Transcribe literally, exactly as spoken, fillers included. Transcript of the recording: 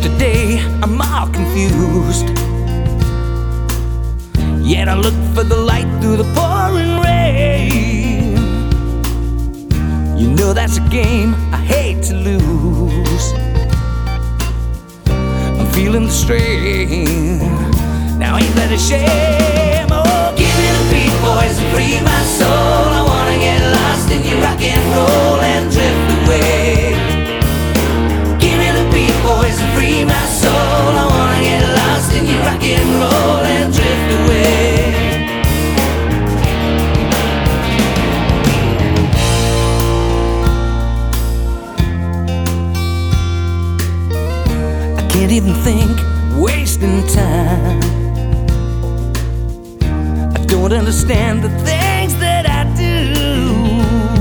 Today I'm all confused, yet I look for the light through the pouring rain. You know that's a game I hate to lose. I'm feeling the strain. Now ain't that a shame? Oh, give me the beat, boys, and free my soul. I wanna get lost in your rock and roll and drift away. Give me the beat, boys, and free my soul. I wanna get lost in your rock and roll and drift away. I can't even think, wasting time. I don't understand the thing